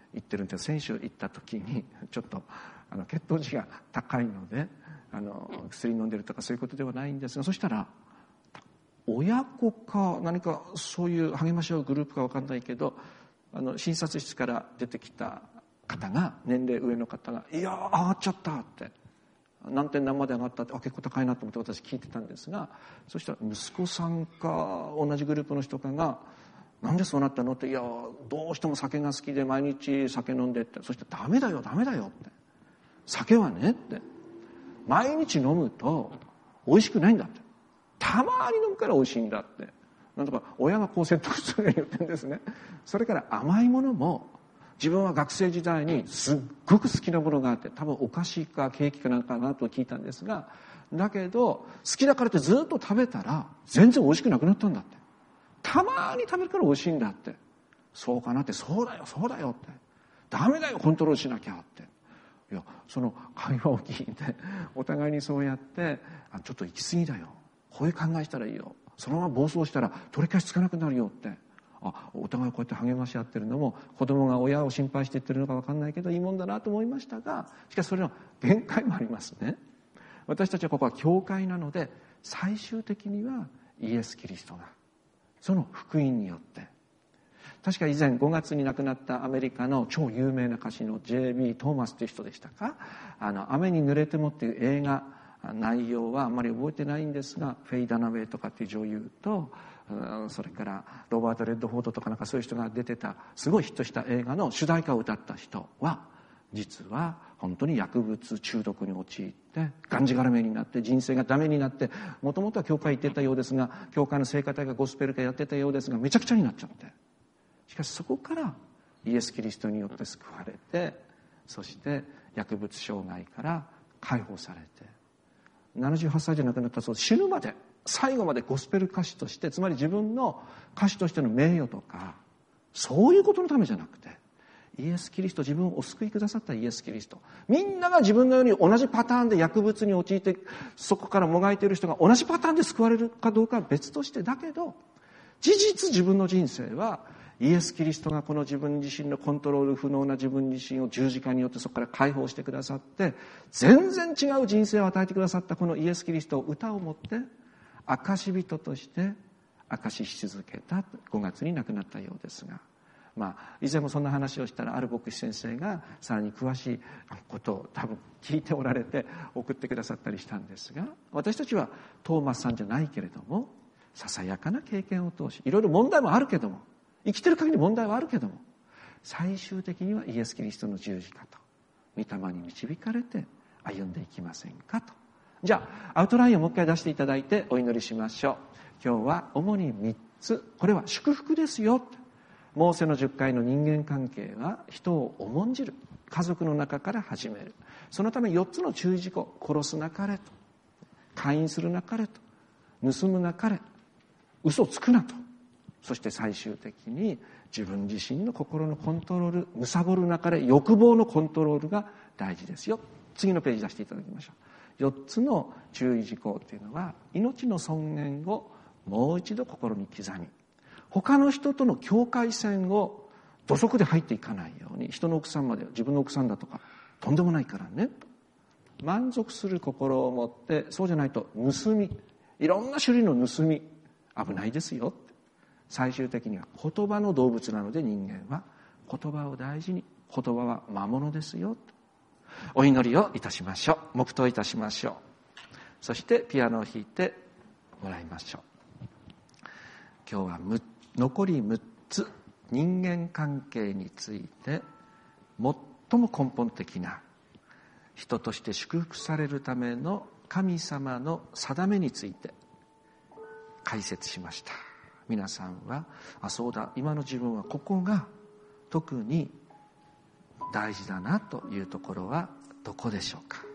言ってるんです。先週行った時にちょっとあの血糖値が高いのであの薬飲んでるとかそういうことではないんですが、そしたら親子か何かそういう励まし合うグループか分かんないけど、あの診察室から出てきた方が、年齢上の方が「いやー上がっちゃった」って「何点何まで上がった」って、あ結構高いなと思って私聞いてたんですが、そしたら息子さんか同じグループの人かが「なんでそうなったの?」って「いやどうしても酒が好きで毎日酒飲んで」って、そして「ダメだよダメだよ」って「酒はね」って「毎日飲むと美味しくないんだ」って、たまに飲むから美味しいんだって、なんとか親がこう説得するように言ってるんですね。それから甘いものも、自分は学生時代にすっごく好きなものがあって、多分お菓子かケーキかなんかなと聞いたんですが、だけど好きだからってずっと食べたら全然美味しくなくなったんだって、たまに食べるから美味しいんだって、そうかなって、そうだよそうだよって、ダメだよコントロールしなきゃって、いやその会話を聞いてお互いにそうやってあちょっと行き過ぎだよ、こういう考えしたらいいよ、そのまま暴走したら取り返しつかなくなるよって、あお互いこうやって励まし合ってるのも、子供が親を心配して言ってるのか分かんないけどいいもんだなと思いましたが、しかしそれの限界もありますね。私たちはここは教会なので、最終的にはイエス・キリストがその福音によって、確か以前ごがつに亡くなったアメリカの超有名な歌手の ジェイビー トーマスという人でしたか、あの雨に濡れてもっていう映画、内容はあんまり覚えてないんですが、フェイ・ダナウェイとかっていう女優と、それからロバート・レッドフォードとかなんかそういう人が出てたすごいヒットした映画の主題歌を歌った人は、実は本当に薬物中毒に陥ってがんじがらめになって人生がダメになって、もともとは教会行ってたようですが、教会の聖歌隊がゴスペル会やってたようですが、めちゃくちゃになっちゃって、しかしそこからイエス・キリストによって救われて、そして薬物障害から解放されて、ななじゅうはっさいで亡くなったそうです。死ぬまで最後までゴスペル歌手として、つまり自分の歌手としての名誉とかそういうことのためじゃなくて、イエス・キリスト、自分をお救いくださったイエス・キリスト、みんなが自分のように同じパターンで薬物に陥ってそこからもがいている人が同じパターンで救われるかどうかは別として、だけど事実自分の人生はイエス・キリストがこの自分自身のコントロール不能な自分自身を十字架によってそこから解放してくださって、全然違う人生を与えてくださったこのイエス・キリストを歌を持って証人として証しし続けたごがつに亡くなったようですが、まあ以前もそんな話をしたら、ある牧師先生がさらに詳しいことを多分聞いておられて送ってくださったりしたんですが、私たちはトーマスさんじゃないけれども、ささやかな経験を通し、いろいろ問題もあるけども、生きてる限り問題はあるけども、最終的にはイエス・キリストの十字架と御霊に導かれて歩んでいきませんかと。じゃあアウトラインをもう一回出していただいてお祈りしましょう。今日は主にみっつ、これは祝福ですよ。モーセのじゅっかいの人間関係は人を重んじる、家族の中から始める。そのためよっつの注意事項、殺すなかれと、姦淫するなかれと、盗むなかれ、嘘つくなと、そして最終的に自分自身の心のコントロール、貪るなかれ、欲望のコントロールが大事ですよ。次のページ出していただきましょう。よっつの注意事項というのは、命の尊厳をもう一度心に刻み、他の人との境界線を土足で入っていかないように、人の奥さんまで自分の奥さんだとかとんでもないからね、満足する心を持って、そうじゃないと盗み、いろんな種類の盗み危ないですよ。最終的には言葉の動物なので、人間は言葉を大事に、言葉は魔物ですよ。お祈りをいたしましょう。黙祷いたしましょう。そしてピアノを弾いてもらいましょう。今日はむ残りむっつ、人間関係について最も根本的な、人として祝福されるための神様の定めについて解説しました。皆さんは、あ、そうだ、今の自分はここが特に大事だなというところはどこでしょうか。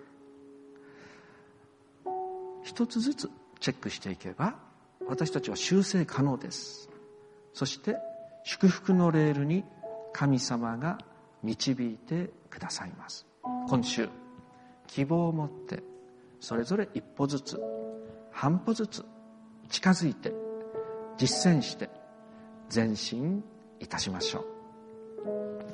一つずつチェックしていけば、私たちは修正可能です。そして祝福のレールに神様が導いてくださいます。今週希望を持ってそれぞれ一歩ずつ半歩ずつ近づいて実践して前進いたしましょう。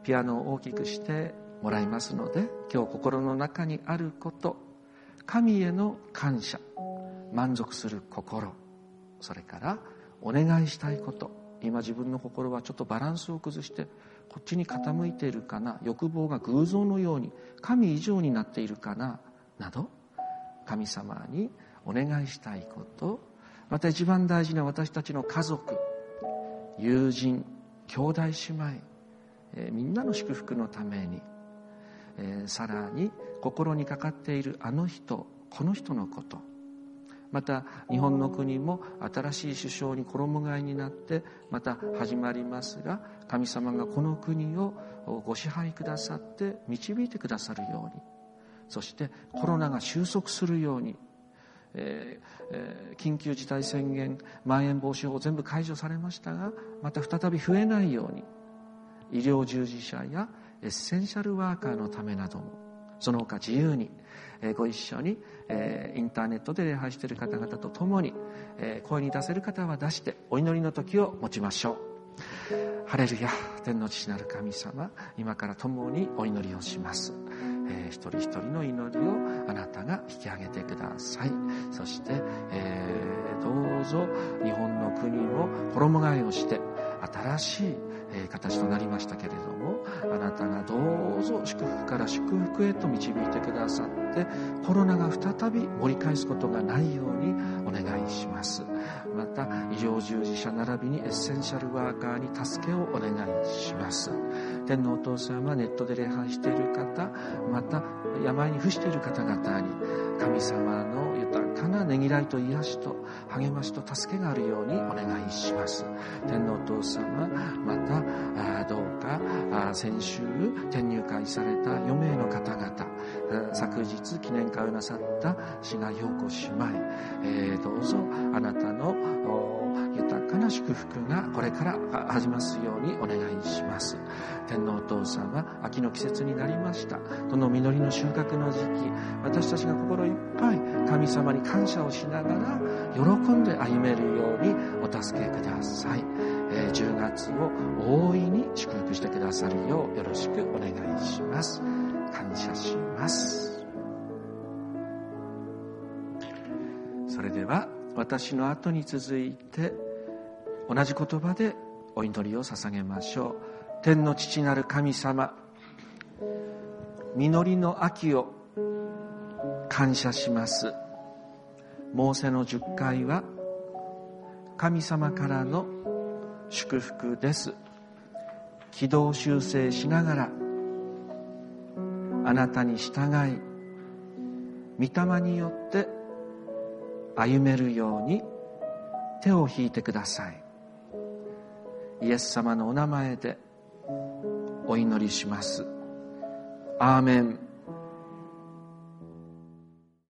ピアノを大きくしてもらいますので、今日心の中にあること、神への感謝、満足する心、それからお願いしたいこと、今自分の心はちょっとバランスを崩してこっちに傾いているかな、欲望が偶像のように神以上になっているかななど、神様にお願いしたいこと、また一番大事な私たちの家族、友人、兄弟姉妹、えー、みんなの祝福のために、えー、さらに心にかかっているあの人、この人のこと、また日本の国も新しい首相に衣替えになってまた始まりますが、神様がこの国をご支配くださって導いてくださるように、そしてコロナが収束するように、えーえー、緊急事態宣言、まん延防止法全部解除されましたが、また再び増えないように、医療従事者やエッセンシャルワーカーのためなども、その他自由に、えー、ご一緒に、えー、インターネットで礼拝している方々と共に、えー、声に出せる方は出してお祈りの時を持ちましょう。ハレルヤ、天の父なる神様、今から共にお祈りをします。えー、一人一人の祈りをあなたが引き上げてください。そして、えー、どうぞ日本の国も衣替えをして新しい、えー、形となりましたけれども、あなたがどうぞ祝福から祝福へと導いてくださって、コロナが再び盛り返すことがないようにお願いします。また医療従事者並びにエッセンシャルワーカーに助けをお願いします。天のお父様、ネットで礼拝している方、また病に伏している方々に神様の豊かなねぎらいと癒しと励ましと助けがあるようにお願いします。天のお父様、またどうか先週転入会されたよめいの方々、昨日記念会をなさった志賀陽子姉妹、えー、どうぞあなたの豊かな祝福がこれから始ますようにお願いします。天のお父様、秋の季節になりました。この実りの収穫の時期、私たちが心いっぱい神様に感謝をしながら喜んで歩めるようにお助けください。えー、じゅうがつを大いに祝福してくださるようよろしくお願いします。感謝します。それでは私の後に続いて同じ言葉でお祈りを捧げましょう。天の父なる神様、実りの秋を感謝します。モーセの十回は神様からの祝福です。軌道修正しながらあなたに従い、御霊によって歩めるように手を引いてください。イエス様のお名前でお祈りします。アーメン。